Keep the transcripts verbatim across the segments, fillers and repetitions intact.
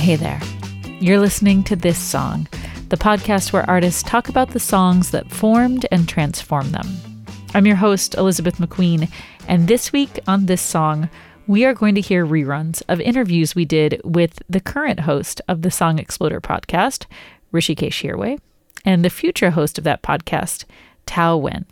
Hey there. You're listening to This Song, the podcast where artists talk about the songs that formed and transformed them. I'm your host, Elizabeth McQueen, and this week on This Song, we are going to hear reruns of interviews we did with the current host of the Song Exploder podcast, Hrishikesh Hirway, and the future host of that podcast, Thao Nguyen.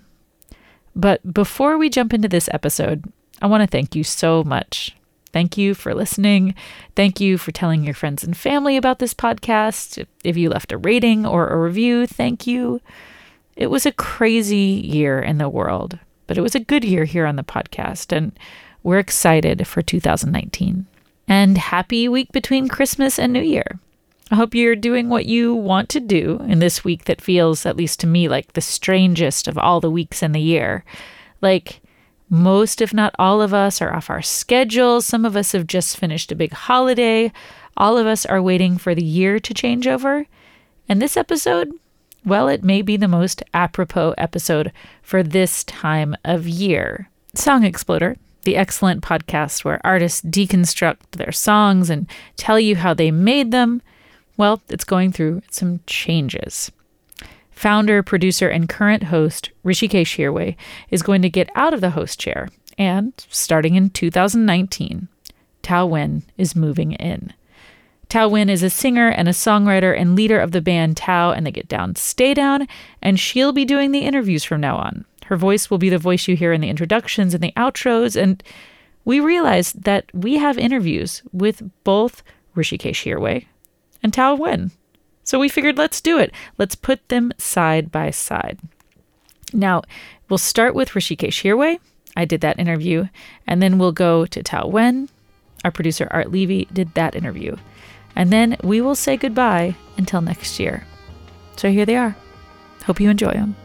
But before we jump into this episode, I want to thank you so much. Thank you for listening. Thank you for telling your friends and family about this podcast. If you left a rating or a review, thank you. It was a crazy year in the world, but it was a good year here on the podcast, and we're excited for two thousand nineteen. And happy week between Christmas and New Year. I hope you're doing what you want to do in this week that feels, at least to me, like the strangest of all the weeks in the year. Like, most, if not all of us, are off our schedules. Some of us have just finished a big holiday. All of us are waiting for the year to change over. And this episode, well, it may be the most apropos episode for this time of year. Song Exploder, the excellent podcast where artists deconstruct their songs and tell you how they made them, well, it's going through some changes. Founder, producer, and current host Hrishikesh Hirway is going to get out of the host chair, and starting in two thousand nineteen, Thao Nguyen is moving in. Thao Nguyen is a singer and a songwriter and leader of the band Thao and the Get Down, Stay Down, and she'll be doing the interviews from now on. Her voice will be the voice you hear in the introductions and the outros, and we realized that we have interviews with both Hrishikesh Hirway and Thao Nguyen. So we figured, let's do it. Let's put them side by side. Now, we'll start with Hrishikesh Hirway. I did that interview. And then we'll go to Thao Nguyen. Our producer, Art Levy, did that interview. And then we will say goodbye until next year. So here they are. Hope you enjoy them.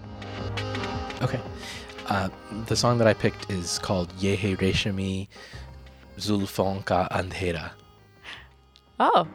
Okay. Uh, the song that I picked is called Ye Hai Reshmi Zulfon Ka Andhera. Oh.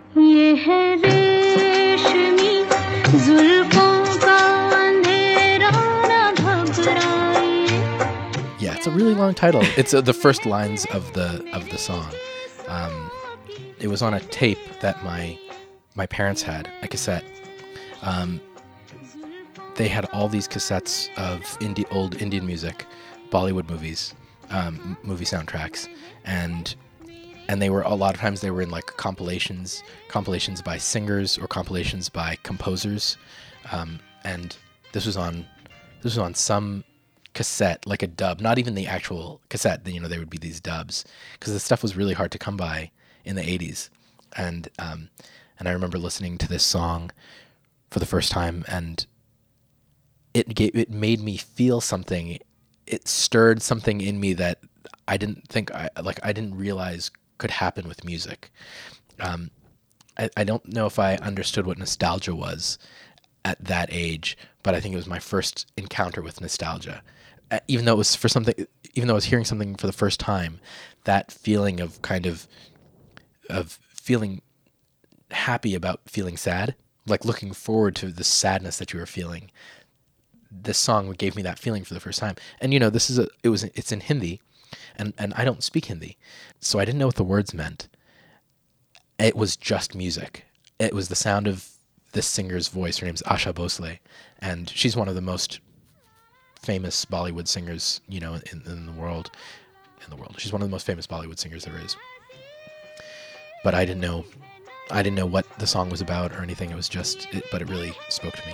Yeah, it's a really long title. It's uh, the first lines of the of the song. Um, it was on a tape that my my parents had, a cassette. Um, they had all these cassettes of indie, old Indian music, Bollywood movies, um, movie soundtracks, and and they were a lot of times they were in like compilations, compilations by singers or compilations by composers, um, and this was on this was on some cassette, like a dub, not even the actual cassette. You know, there would be these dubs because the stuff was really hard to come by in the eighties, and um, and I remember listening to this song for the first time, and it gave, it made me feel something. It stirred something in me that I didn't think I like. I didn't realize could happen with music. Um, I, I don't know if I understood what nostalgia was at that age, but I think it was my first encounter with nostalgia. Uh, even though it was for something, even though I was hearing something for the first time, that feeling of kind of, of feeling happy about feeling sad, like looking forward to the sadness that you were feeling. This song gave me that feeling for the first time. And you know, this is a, it was, it's in Hindi. And and I don't speak Hindi, so I didn't know what the words meant. It was just music. It was the sound of this singer's voice. Her name's Asha Bhosle, and she's one of the most famous Bollywood singers, you know, in, in the world. In the world, she's one of the most famous Bollywood singers there is. But I didn't know, I didn't know what the song was about or anything. It was just, it, but it really spoke to me.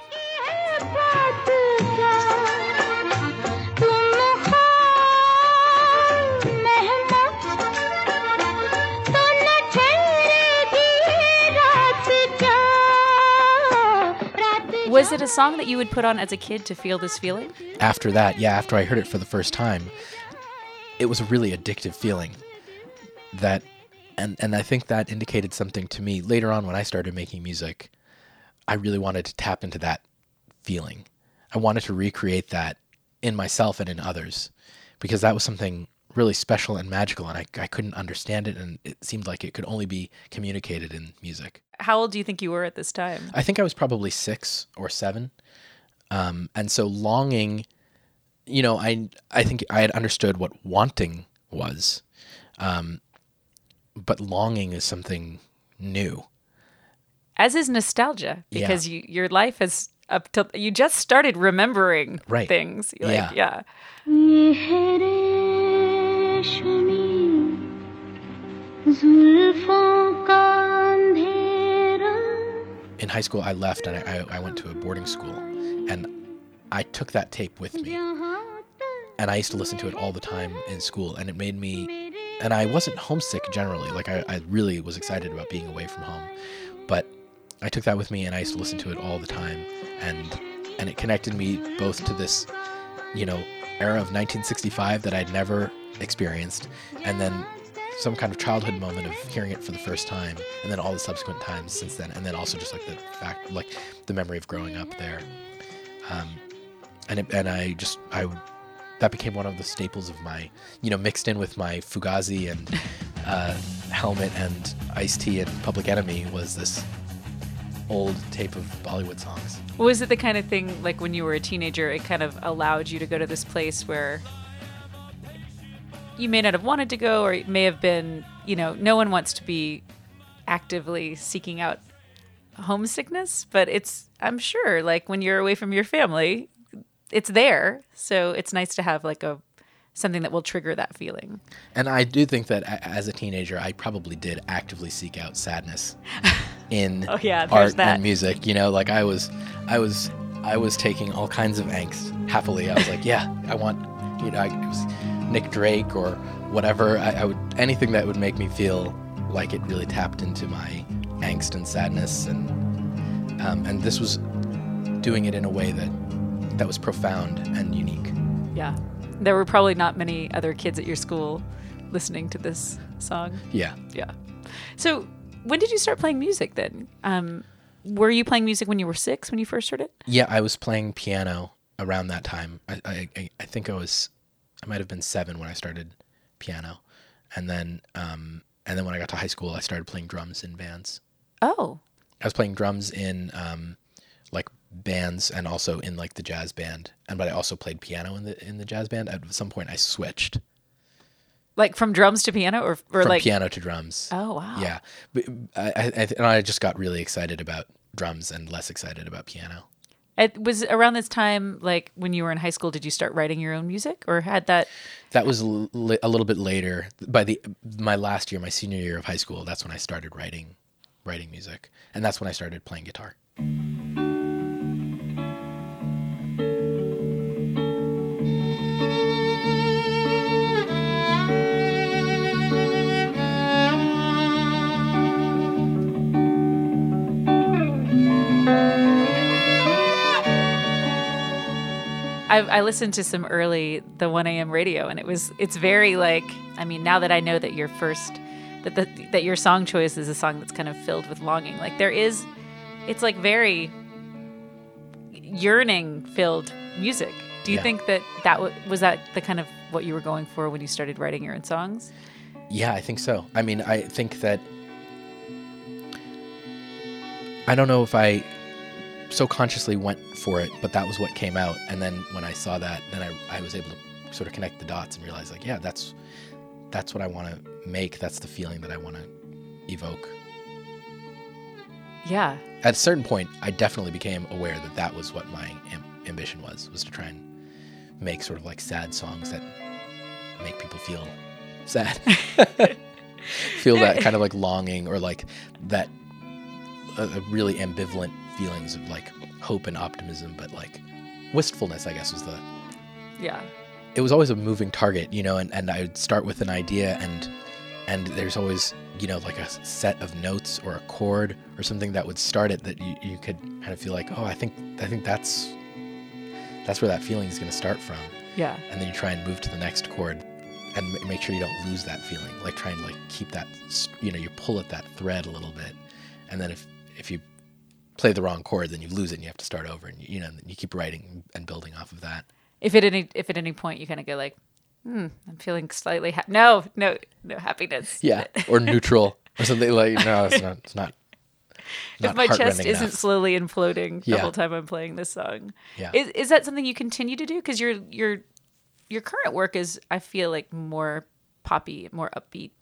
Was it a song that you would put on as a kid to feel this feeling? After that, yeah, after I heard it for the first time, it was a really addictive feeling. That, and, and I think that indicated something to me. Later on when I started making music, I really wanted to tap into that feeling. I wanted to recreate that in myself and in others, because that was something really special and magical, and I, I couldn't understand it, and it seemed like it could only be communicated in music. How old do you think you were at this time? I think I was probably six or seven. Um, and so longing, you know, I I think I had understood what wanting was. Um, but longing is something new. As is nostalgia, because Yeah. you, your life has up till you just started remembering Right. things. You're Yeah. Like, yeah. In high school, I left and I, I went to a boarding school, and I took that tape with me, and I used to listen to it all the time in school, and it made me, and I wasn't homesick generally. Like I, I really was excited about being away from home, but I took that with me, and I used to listen to it all the time, and and it connected me both to this, you know, era of nineteen sixty-five that I'd never experienced, and then some kind of childhood moment of hearing it for the first time, and then all the subsequent times since then, and then also just like the fact, like the memory of growing up there, um, and it, and I just I that became one of the staples of my, you know, mixed in with my Fugazi and uh, Helmet and Ice-T and Public Enemy was this old tape of Bollywood songs. Was it the kind of thing, like when you were a teenager, it kind of allowed you to go to this place where you may not have wanted to go, or it may have been, you know, no one wants to be actively seeking out homesickness, but it's, I'm sure, like when you're away from your family, it's there. So it's nice to have like a, something that will trigger that feeling. And I do think that a- as a teenager, I probably did actively seek out sadness in Oh, yeah, there's art that. and music. You know, like I was, I was, I was taking all kinds of angst happily. I was like, yeah, I want, you know, I, it was Nick Drake or whatever. I, I would anything that would make me feel like it really tapped into my angst and sadness, and um, and this was doing it in a way that that was profound and unique. Yeah. There were probably not many other kids at your school listening to this song. Yeah. Yeah. So when did you start playing music then? Um, were you playing music when you were six, when you first heard it? Yeah, I was playing piano around that time. I I, I- I think I was, I might have been seven when I started piano, and then um, and then when I got to high school, I started playing drums in bands. Oh. I was playing drums in um, like bands and also in like the jazz band, and but I also played piano in the in the jazz band. At some point, I switched Like from drums to piano, or, or from like piano to drums. Oh, wow. Yeah, but I, I, I and I just got really excited about drums and less excited about piano. It was around this time, like when you were in high school, did you start writing your own music, or had that? That was l- li- a little bit later. By the my last year, my senior year of high school, that's when I started writing, writing music, and that's when I started playing guitar. I, I listened to some early the one a.m. radio, and it was it's very like, I mean, now that I know that your first that the, that your song choice is a song that's kind of filled with longing, like there is, it's like very yearning filled music. Do you Yeah. think that that w- was that the kind of what you were going for when you started writing your own songs? Yeah, I think so. I mean, I think that I don't know if I so consciously went for it, but that was what came out. And then when I saw that, then I, I was able to sort of connect the dots and realize, like, yeah, that's that's what I want to make. That's the feeling that I want to evoke. Yeah. At a certain point, I definitely became aware that that was what my am- ambition was, was to try and make sort of like sad songs that make people feel sad. Feel that kind of like longing, or like that uh, really ambivalent feelings of like hope and optimism, but like wistfulness, I guess, was the, Yeah. it was always a moving target, you know, and, and I would start with an idea, and and there's always, you know, like a set of notes or a chord or something that would start it that you, you could kind of feel like, oh, I think I think that's that's where that feeling is going to start from. Yeah. And then you try and move to the next chord and m- make sure you don't lose that feeling. Like try and like keep that, s- you know, you pull at that thread a little bit, and then if if you play the wrong chord, then you lose it and you have to start over, and you know, and you keep writing and building off of that. If at any if at any point you kind of go like, hmm, I'm feeling slightly ha- no no no happiness. Yeah, or neutral or something like. No, it's not. It's not. If not my chest heartrending isn't enough. slowly imploding the Yeah. whole time I'm playing this song. Yeah. Is is that something you continue to do? Because your your your current work is, I feel like, more poppy, more upbeat.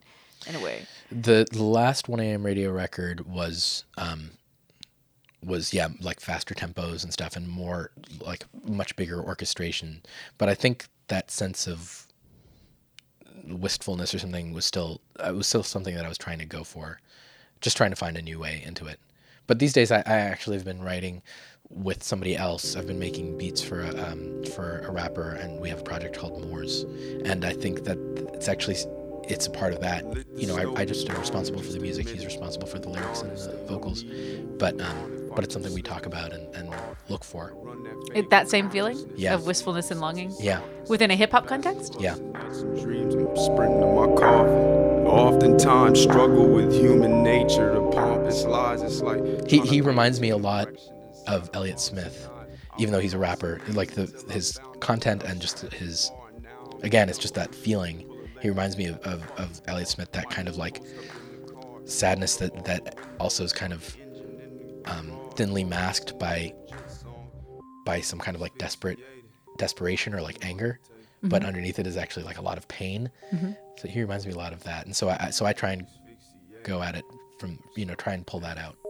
in a way. The, the last one A M radio record was um, was yeah like faster tempos and stuff and more like much bigger orchestration. But I think that sense of wistfulness or something was still it was still something that I was trying to go for, just trying to find a new way into it. But these days I, I actually have been writing with somebody else. I've been making beats for a, um, for a rapper, and we have a project called Moors. And I think that it's actually it's a part of that. You know, I, I just am responsible for the music. He's responsible for the lyrics and the vocals. But um, but it's something we talk about and, and look for. It, that same feeling Yeah. of wistfulness and longing? Yeah. Within a hip-hop context? Yeah. Dreams, I'm sprinting to my coffin. Oftentimes struggle with human nature. The pompous lies, it's like He he reminds me a lot of Elliott Smith, even though he's a rapper. Like the his content and just his, again, it's just that feeling. He reminds me of, of, of Elliott Smith, that kind of like sadness that, that also is kind of um, thinly masked by by some kind of like desperate desperation or like anger, mm-hmm. but underneath it is actually like a lot of pain. Mm-hmm. So he reminds me a lot of that, and so I so I try and go at it from, you know, try and pull that out.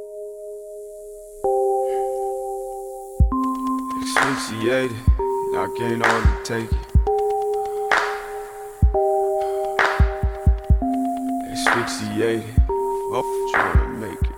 Asphyxiated, I can't hardly take it. Asphyxiated, oh, trying to make it.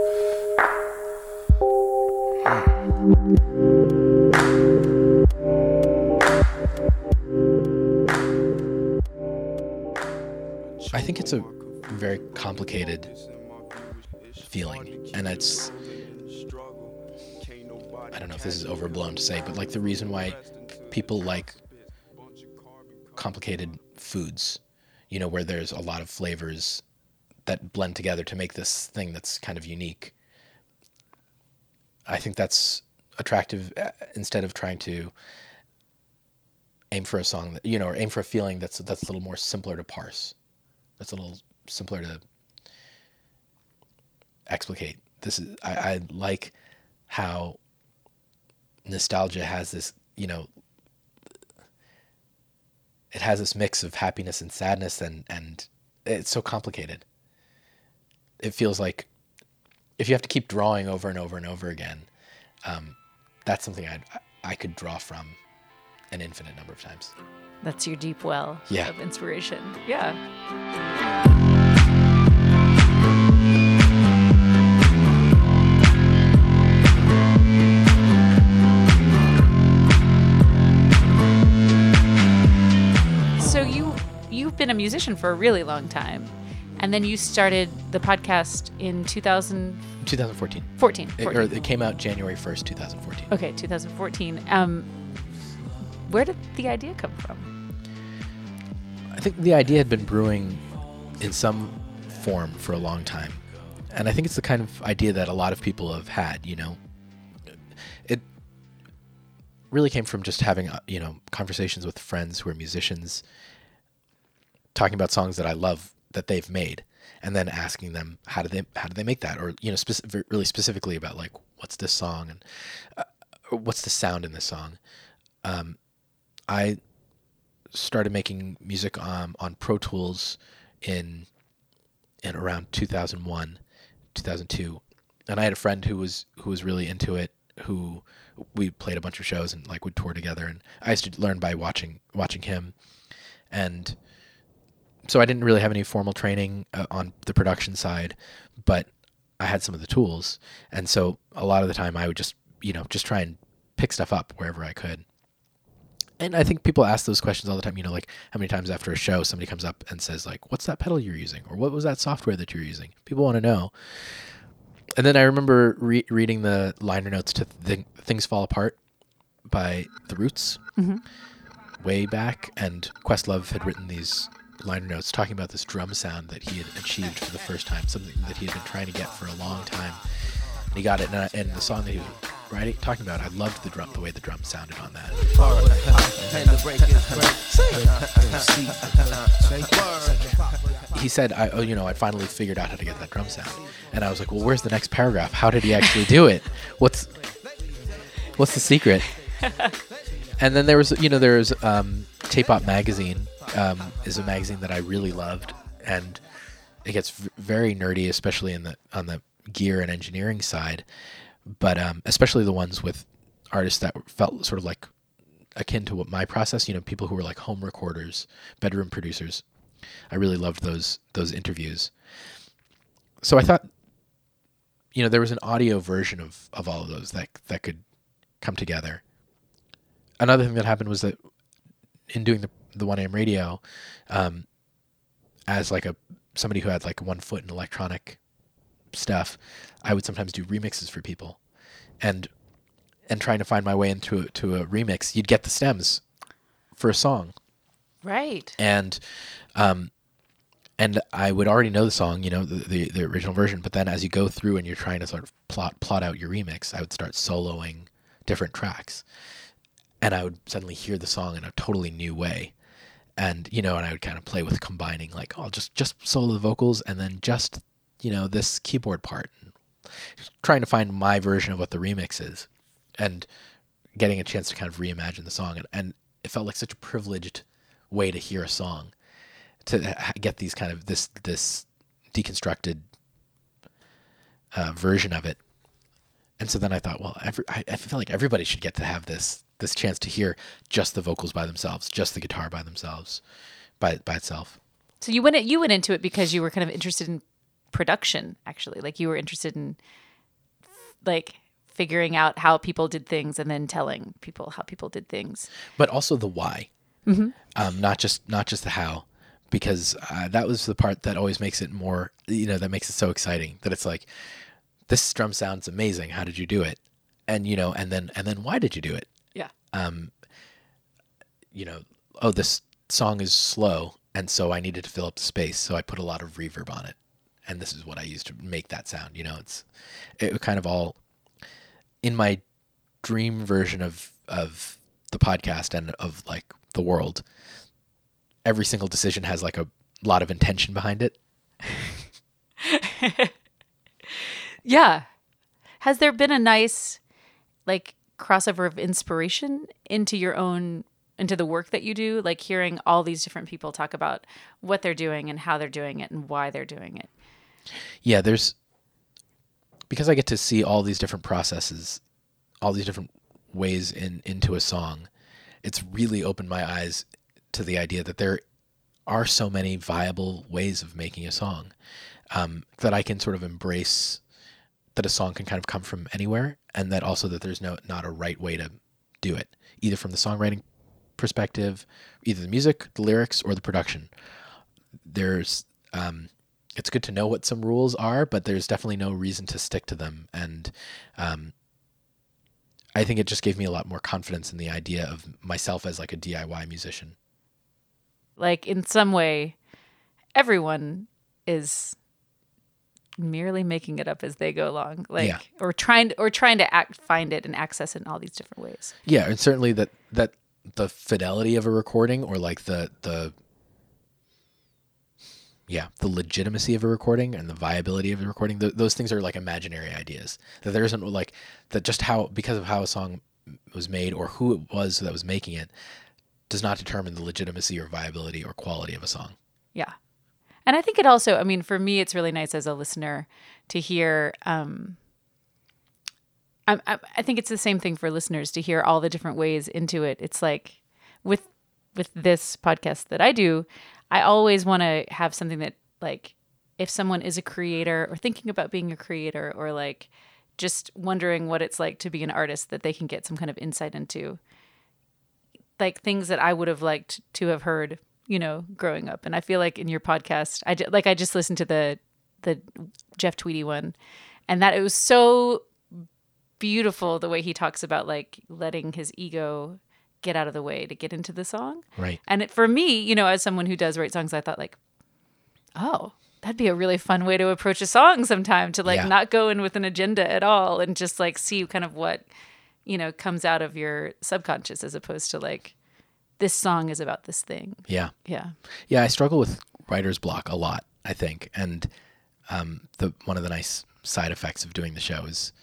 I think it's a very complicated feeling, and it's, I don't know if this is overblown to say, but like the reason why people like complicated foods, you know, where there's a lot of flavors that blend together to make this thing that's kind of unique. I think that's attractive, instead of trying to aim for a song that, you know, or aim for a feeling that's that's a little more simpler to parse. That's a little simpler to explicate. This is I, I like how nostalgia has this, you know, it has this mix of happiness and sadness, and, and it's so complicated. It feels like if you have to keep drawing over and over and over again, um, that's something I'd, I could draw from an infinite number of times. That's your deep well yeah. of inspiration. Yeah. So you, you've been a musician for a really long time. And then you started the podcast in two thousand twenty fourteen. fourteen. It, or it came out January first, twenty fourteen. Okay, twenty fourteen. Um, where did the idea come from? I think the idea had been brewing in some form for a long time. And I think it's the kind of idea that a lot of people have had, you know. It really came from just having, you know, conversations with friends who are musicians, talking about songs that I love that they've made, and then asking them how do they how do they make that, or, you know, speci- really specifically about like what's this song, and uh, what's the sound in this song. Um, I started making music um, on Pro Tools in in around two thousand one, two thousand two, and I had a friend who was who was really into it, who we played a bunch of shows and like would tour together, and I used to learn by watching watching him, and so I didn't really have any formal training uh, on the production side, but I had some of the tools, and so a lot of the time I would just, you know, just try and pick stuff up wherever I could. And I think people ask those questions all the time, you know, like how many times after a show somebody comes up and says like, what's that pedal you're using? Or what was that software that you're using? People want to know. And then I remember re- reading the liner notes to Th- Things Fall Apart by The Roots mm-hmm. way back. And Questlove had written these liner notes talking about this drum sound that he had achieved for the first time, something that he had been trying to get for a long time. And he got it. And, I, and the song that he was writing, talking about, I loved the drum, the way the drum sounded on that. He said, I, oh, you know, I finally figured out how to get that drum sound. And I was like, well, where's the next paragraph? How did he actually do it? What's, what's the secret? And then there was, you know, there was um, Tape Op Magazine um, is a magazine that I really loved. and it gets v- very nerdy, especially in the on the gear and engineering side. But um, especially the ones with artists that felt sort of like akin to what my process, you know, people who were like home recorders, bedroom producers. I really loved those those interviews. So I thought, you know, there was an audio version of, of all of those that that could come together. Another thing that happened was that in doing the the one A M radio, um, as like a somebody who had like one foot in electronic stuff, I would sometimes do remixes for people, and and trying to find my way into a, to a remix, you'd get the stems for a song, right? And um, and I would already know the song, you know, the, the the original version. But then as you go through and you're trying to sort of plot plot out your remix, I would start soloing different tracks, and I would suddenly hear the song in a totally new way. And, you know, and I would kind of play with combining, like, oh, just, just solo the vocals and then just, you know, this keyboard part. And trying to find my version of what the remix is and getting a chance to kind of reimagine the song. And, and it felt like such a privileged way to hear a song, to ha- get these kind of, this this deconstructed uh, version of it. And so then I thought, well, every, I, I feel like everybody should get to have this this chance to hear just the vocals by themselves, just the guitar by themselves, by by itself. So you went you went into it because you were kind of interested in production, actually. Like you were interested in like figuring out how people did things and then telling people how people did things. But also the why, mm-hmm. um, not just not just the how, because uh, that was the part that always makes it more, you know, that makes it so exciting. That it's like, this drum sounds amazing. How did you do it? And you know, and then and then why did you do it? Yeah. Um, you know, oh, this song is slow, and so I needed to fill up the space, so I put a lot of reverb on it, and this is what I used to make that sound. You know, it's it kind of all in my dream version of of the podcast and of like the world. Every single decision has like a lot of intention behind it. Yeah. Has there been a nice like crossover of inspiration into your own, into the work that you do, like hearing all these different people talk about what they're doing and how they're doing it and why they're doing it? Yeah, there's, because I get to see all these different processes, all these different ways in into a song, it's really opened my eyes to the idea that there are so many viable ways of making a song, um, that I can sort of embrace that a song can kind of come from anywhere, and that also that there's no not a right way to do it, either from the songwriting perspective, either the music, the lyrics, or the production. There's um, it's good to know what some rules are, but there's definitely no reason to stick to them. And um, I think it just gave me a lot more confidence in the idea of myself as like a D I Y musician. Like in some way, everyone is merely making it up as they go along, like, yeah. or trying to, or trying to act, find it and access it in all these different ways. Yeah. And certainly that, that the fidelity of a recording, or like the, the, yeah, the legitimacy of a recording and the viability of a recording, th- those things are like imaginary ideas. That there isn't like that just how, because of how a song was made or who it was that was making it, does not determine the legitimacy or viability or quality of a song. Yeah. And I think it also, I mean, for me, it's really nice as a listener to hear, um, I, I, I think it's the same thing for listeners to hear all the different ways into it. It's like with, with this podcast that I do, I always want to have something that, like, if someone is a creator or thinking about being a creator, or like just wondering what it's like to be an artist, that they can get some kind of insight into, like, things that I would have liked to have heard, you know, growing up. And I feel like in your podcast, I like I just listened to the the Jeff Tweedy one, and that it was so beautiful the way he talks about like letting his ego get out of the way to get into the song. Right. And it, for me, you know, as someone who does write songs, I thought like, oh, that'd be a really fun way to approach a song sometime, to like yeah. not go in with an agenda at all and just like see kind of what, you know, comes out of your subconscious, as opposed to like, this song is about this thing. Yeah. Yeah. Yeah. I struggle with writer's block a lot, I think. And um, the one of the nice side effects of doing the show is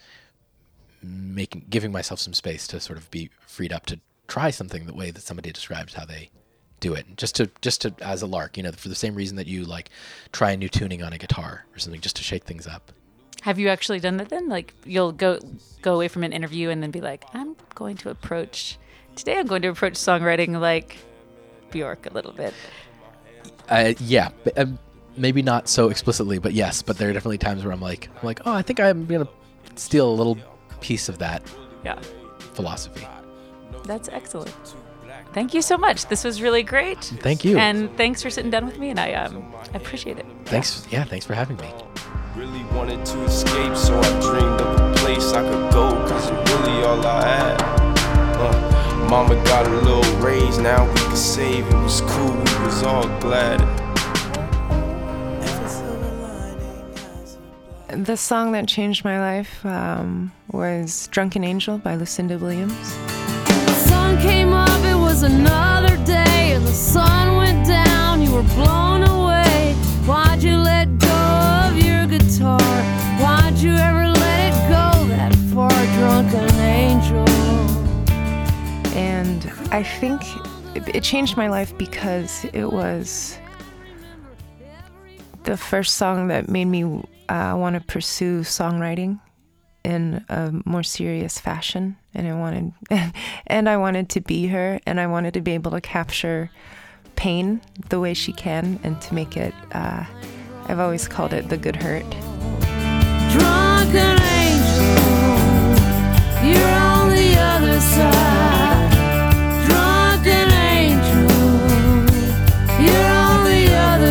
making, giving myself some space to sort of be freed up to try something the way that somebody describes how they do it just to just to as a lark, you know, for the same reason that you like try a new tuning on a guitar or something, just to shake things up. Have you actually done that then? Like you'll go go away from an interview and then be like, I'm going to approach today. I'm going to approach songwriting like Bjork a little bit. Uh, yeah, um, maybe not so explicitly, but yes. But there are definitely times where I'm like, I'm like, oh, I think I'm gonna steal a little piece of that. Yeah. Philosophy. That's excellent. Thank you so much. This was really great. Thank you. And thanks for sitting down with me, and I um I appreciate it. Thanks. Yeah, thanks for having me. Really wanted to escape, so I dreamed of a place I could go, cause it's really all I had. Uh, mama got a little raise, now we could save. It was cool, we was all glad. The song that changed my life um, was Drunken Angel by Lucinda Williams. The sun came up, it was another day, and the sun went down, you were blown away. Why'd you let go of your guitar? Why'd you ever let it go that far, drunken angel? And I think it, it changed my life because it was the first song that made me uh, want to pursue songwriting in a more serious fashion. And I wanted, and I wanted to be her, and I wanted to be able to capture pain the way she can, and to make it, uh, I've always called it the good hurt. Drunken angel, you're on the other side. Drunken angel, you're on the other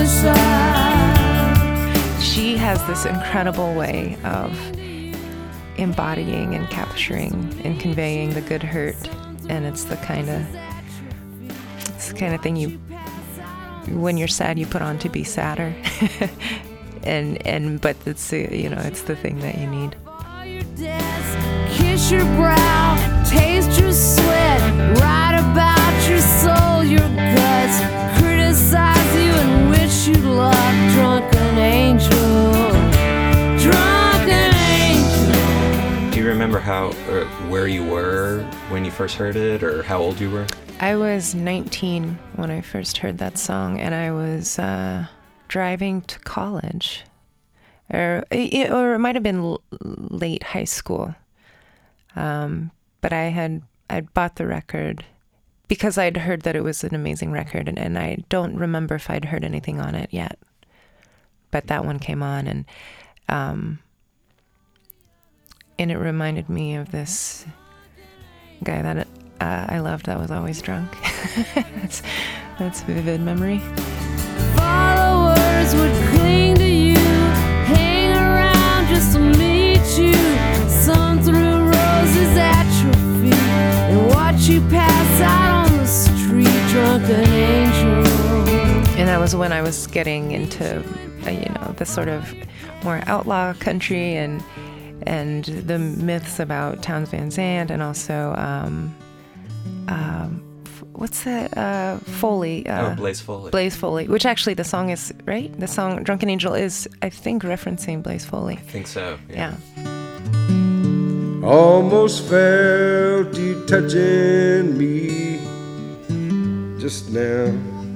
side. She has this incredible way of embodying and capturing and conveying the good hurt, and it's the kind of it's the kind of thing you, when you're sad, you put on to be sadder. and and but it's uh, you know it's the thing that you need. Kiss your brow, taste your sweat, write about your soul, your guts, criticize you and wish you luck, drunken angel, drunken angel. Do you remember how or where you were when you first heard it, or how old you were? I was nineteen when I first heard that song, and I was uh, driving to college, or it, or it might have been l- late high school. Um, but I had I'd bought the record because I'd heard that it was an amazing record, and, and I don't remember if I'd heard anything on it yet. But that one came on, and um, and it reminded me of this guy that uh, I loved that was always drunk. that's that's vivid memory. Followers would cling to you, hang around just to meet you. Some threw roses at your feet and watch you pass out on the street, drunken angel. And that was when I was getting into, uh, you know, the sort of more outlaw country and and the myths about Townes Van Zandt, and also um, um, what's that? Uh, Foley. Uh, oh, Blaze Foley. Blaze Foley, which actually the song is, right? The song Drunken Angel is, I think, referencing Blaze Foley. I think so, yeah. yeah. Almost felt you touching me just now.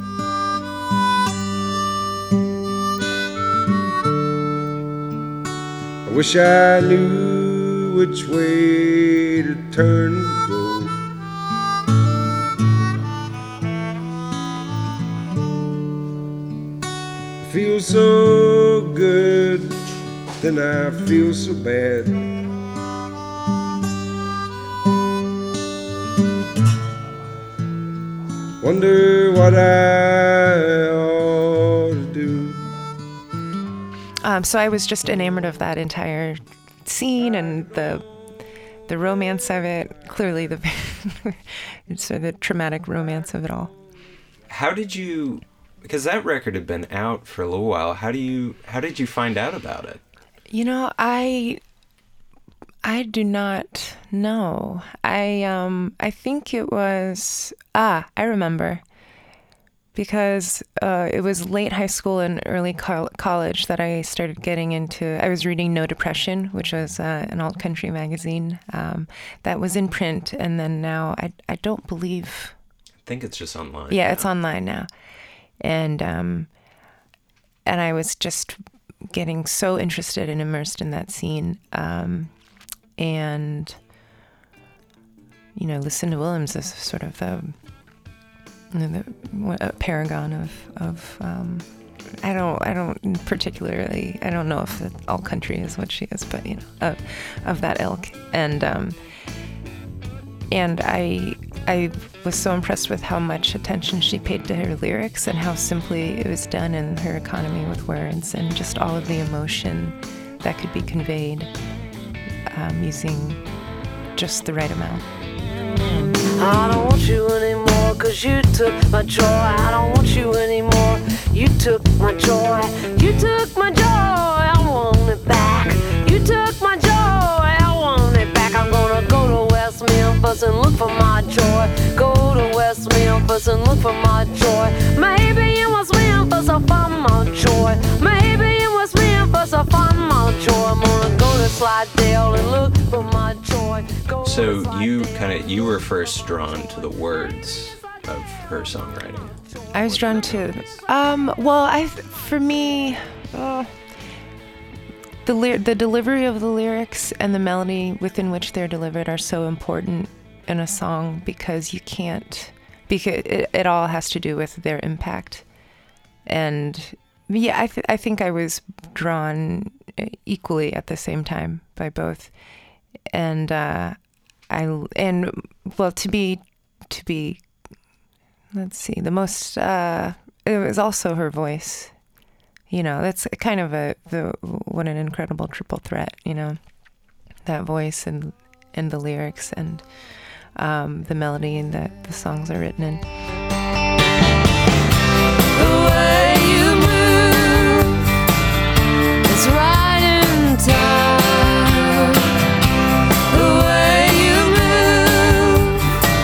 I wish I knew which way to turn and go. I feel so good, then I feel so bad. Wonder what I ought to do. Um, so I was just enamored of that entire scene and the the romance of it. Clearly, the it's the traumatic romance of it all. How did you? Because that record had been out for a little while. How do you? How did you find out about it? You know, I I do not know. I um I think it was ah I remember. Because uh, it was late high school and early co- college that I started getting into, I was reading No Depression, which was uh, an alt country magazine um, that was in print. And then now I, I don't believe think it's just online. Yeah, now. it's online now. And um, and I was just getting so interested and immersed in that scene. Um, and, you know, Lucinda Williams is sort of the, you know, the a paragon of, of um, I don't, I don't particularly, I don't know if all country is what she is, but, you know, of, of that ilk. And, um, and I, I was so impressed with how much attention she paid to her lyrics and how simply it was done in her economy with words and just all of the emotion that could be conveyed um, using just the right amount. I don't want you anymore, cause you took my joy. I don't want you anymore, you took my joy. You took my joy, I want it back. You took my joy, I want it back. I'm gonna go to West Memphis and look for my joy. Go to West Memphis and look for my joy. Maybe in West Memphis I'll find my joy. Maybe in West Memphis I'll find my joy. I'm gonna go to Slidell and look for my joy. Go So you kind of you were first drawn to the words of her songwriting. I was drawn to, um, well, I, for me, uh, the ly- the delivery of the lyrics and the melody within which they're delivered are so important in a song because you can't, because it, it all has to do with their impact. And yeah, I, th- I think I was drawn equally at the same time by both. And, uh, I, and well, to be, to be, let's see, the most, uh, it was also her voice, you know, that's kind of a, the, what an incredible triple threat, you know, that voice and, and the lyrics and, um, the melody and that the songs are written in. The way you move is right in time. The way you move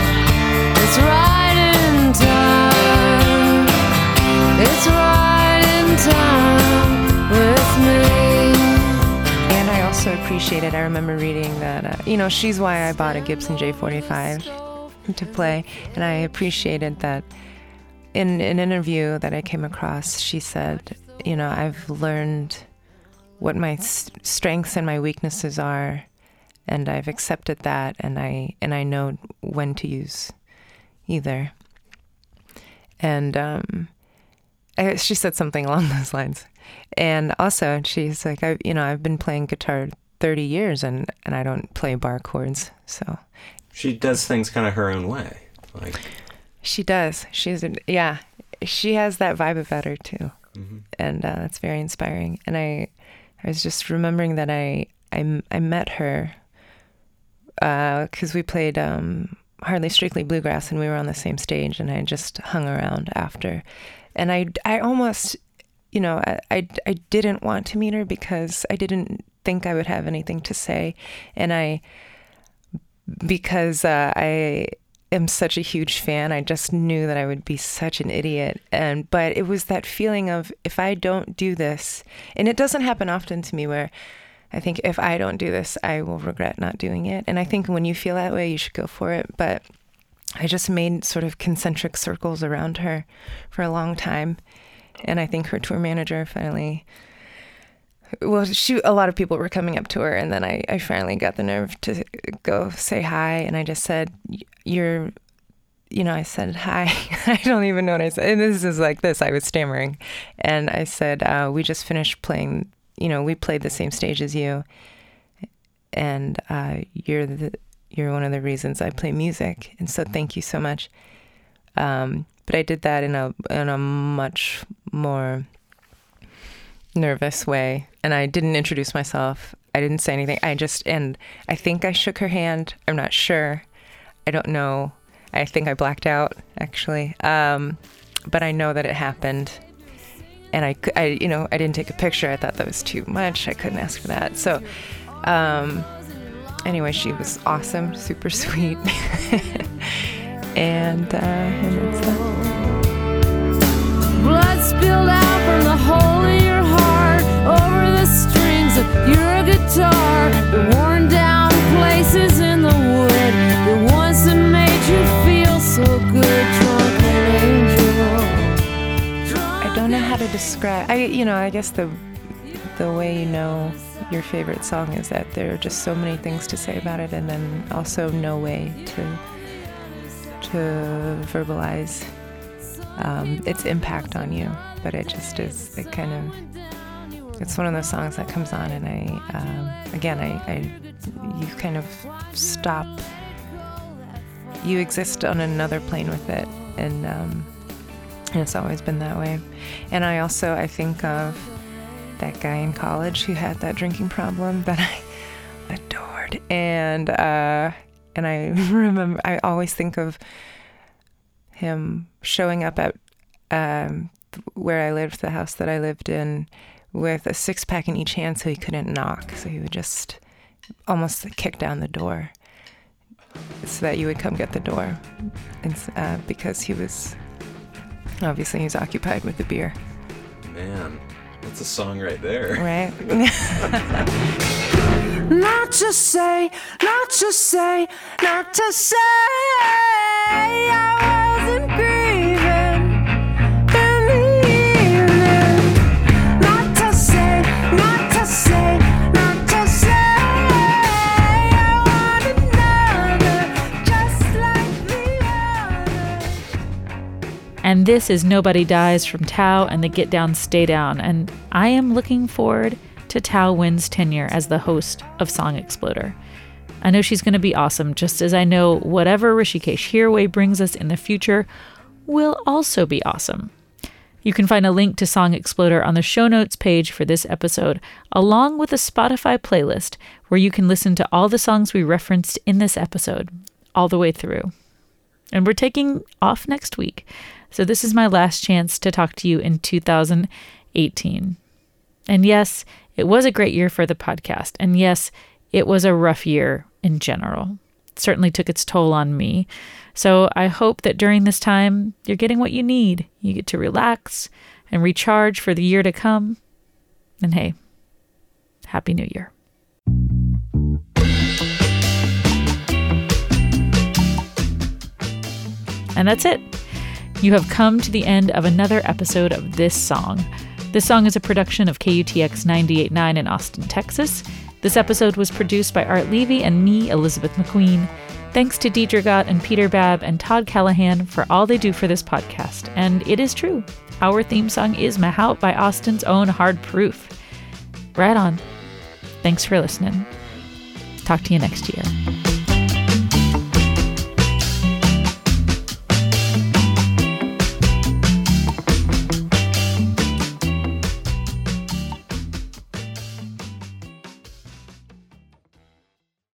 is right in time. It's right in time with me. And I also appreciated, I remember reading that, uh, you know, she's why I bought a Gibson J forty-five to play. And I appreciated that in an interview that I came across, she said, you know, I've learned what my s- strengths and my weaknesses are, and I've accepted that, and I and I know when to use either. And um, I, she said something along those lines. And also, she's like, I, you know, I've been playing guitar thirty years, and, and I don't play bar chords, so. She does things kind of her own way, like. She does. She's a, yeah. She has that vibe about her too, Mm-hmm. and uh, that's very inspiring. And I, I was just remembering that I I, I met her because uh, we played um, Hardly Strictly Bluegrass, and we were on the same stage, and I just hung around after, and I I almost, you know, I I, I didn't want to meet her because I didn't think I would have anything to say, and I because uh, I. am such a huge fan. I just knew that I would be such an idiot. And but it was that feeling of if I don't do this, and it doesn't happen often to me where I think if I don't do this, I will regret not doing it. And I think when you feel that way, you should go for it. But I just made sort of concentric circles around her for a long time. And I think her tour manager finally, well, she, a lot of people were coming up to her, and then I, I finally got the nerve to go say hi, and I just said, you're, you know, I said, hi. I don't even know what I said. And this is like this, I was stammering. And I said, uh, we just finished playing, you know, we played the same stage as you, and uh, you're the, you're one of the reasons I play music, and so thank you so much. Um, but I did that in a in a much more nervous way, and I didn't introduce myself. I didn't say anything. I just, and I think I shook her hand. I'm not sure. I don't know. I think I blacked out, actually. Um, but I know that it happened. And I, I, you know, I didn't take a picture. I thought that was too much. I couldn't ask for that. So, um, anyway, she was awesome, super sweet. and, uh, and that's that. Blood spilled out from the hole in your heart over the strings of your guitar. The worn down places in the wood, the ones that made you feel so good. how to describe. I, you know, I guess the the way you know your favorite song is that there are just so many things to say about it, and then also no way to to verbalize um, its impact on you. But it just is. It kind of. It's one of those songs that comes on, and I, um, again, I, I, you kind of stop. You exist on another plane with it, and. Um, And it's always been that way. And I also, I think of that guy in college who had that drinking problem that I adored. And uh, and I remember, I always think of him showing up at um, where I lived, the house that I lived in, with a six-pack in each hand so he couldn't knock. So he would just almost kick down the door so that you would come get the door. And, uh, because he was... Obviously, he's occupied with the beer. Man, that's a song right there. Right? Not to say, not to say, not to say I wasn't grieving in the evening. Not to say, not to say, not to say I want another just like the other. And this is Nobody Dies from Tao and the Get Down, Stay Down. And I am looking forward to Tao Wynn's tenure as the host of Song Exploder. I know she's going to be awesome, just as I know whatever Rishikesh Hirway brings us in the future will also be awesome. You can find a link to Song Exploder on the show notes page for this episode, along with a Spotify playlist where you can listen to all the songs we referenced in this episode, all the way through. And we're taking off next week, so this is my last chance to talk to you in two thousand eighteen. And yes, it was a great year for the podcast. And yes, it was a rough year in general. It certainly took its toll on me. So I hope that during this time, you're getting what you need. You get to relax and recharge for the year to come. And hey, Happy New Year. And that's it. You have come to the end of another episode of This Song. This song is a production of K U T X ninety-eight point nine in Austin, Texas. This episode was produced by Art Levy and me, Elizabeth McQueen. Thanks to Deidre Gott and Peter Babb and Todd Callahan for all they do for this podcast. And it is true, our theme song is Mahout by Austin's own Hard Proof. Right on. Thanks for listening. Talk to you next year.